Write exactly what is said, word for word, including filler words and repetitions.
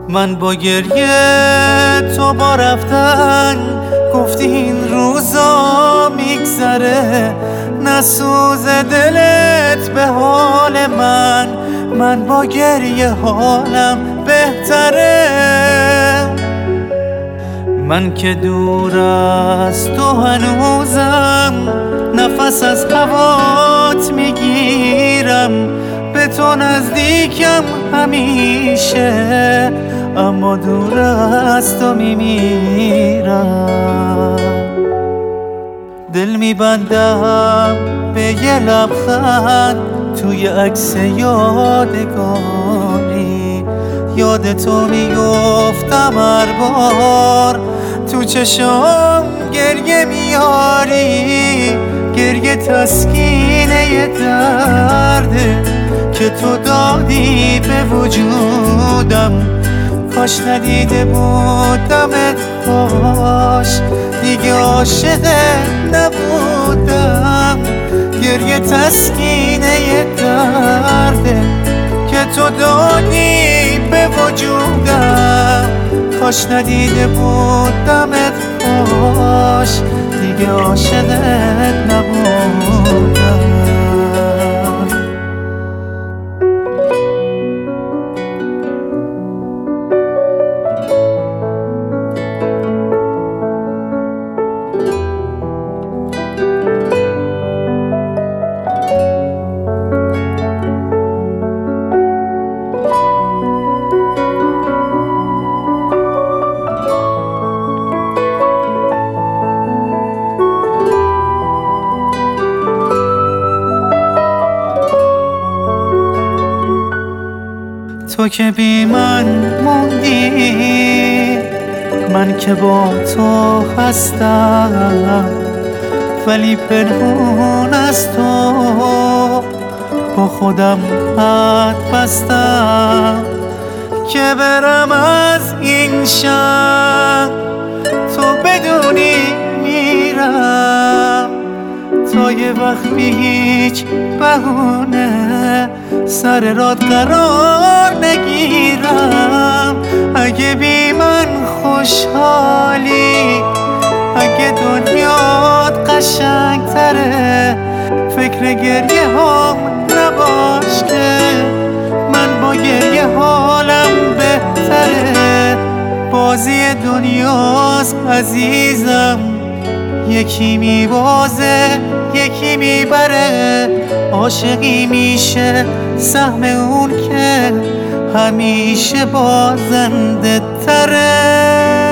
من با گریه تو با رفتن گفتی این روزا میگذره، نسوز دلت به حال من، من با گریه حالم بهتره. من که دور از تو هنوزم، نفس از هوات میگیرم، به تو نزدیکم همیشه، اما دور از تو میمیرم. دل میبندم به یه لبخند توی عکس یادگاری، یاد تو میگفتم هر بار تو چشام گریه میاری، گریه تسکینه درده که تو دادی به وجودم. کاش ندیده بودمت، کاش دیگه عاشق نبودم. گریه تسکینه درده که تو دادی به وجودم. کاش ندیده بودمت، کاش دیگه عاشقت نبودم. تو که بی من موندی، من که با تو هستم، ولی پنهون از تو با خودم حد بستم که برم از این شهر. تو بدونی میرم تا یه وقت بی هیچ بهونه سر راد قرار نگیرم. اگه بی من خوشحالی، اگه دنیات قشنگتره، فکر گریه هم نباش که من با گریه حالم بهتره. بازی دنیاست عزیزم، یکی میبازه یکی میبره، عاشقی میشه سهم اون که همیشه بازنده تره.